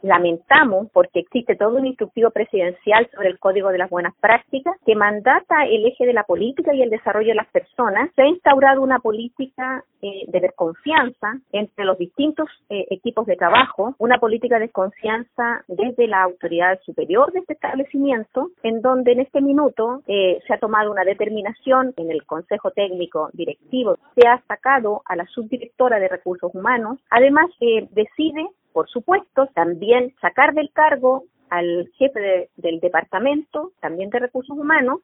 lamentamos porque existe todo un instructivo presidencial sobre el Código de las Buenas Prácticas que mandata el eje de la política y el desarrollo de las personas. Se ha instaurado una política de desconfianza entre los distintos equipos de trabajo, una política de desconfianza desde la autoridad superior de este establecimiento, en donde en este minuto se ha tomado una determinación en el Consejo Técnico Directivo, se ha sacado a la subdirectora de Recursos Humanos, además decide, por supuesto, también sacar del cargo al jefe del departamento, también de Recursos Humanos,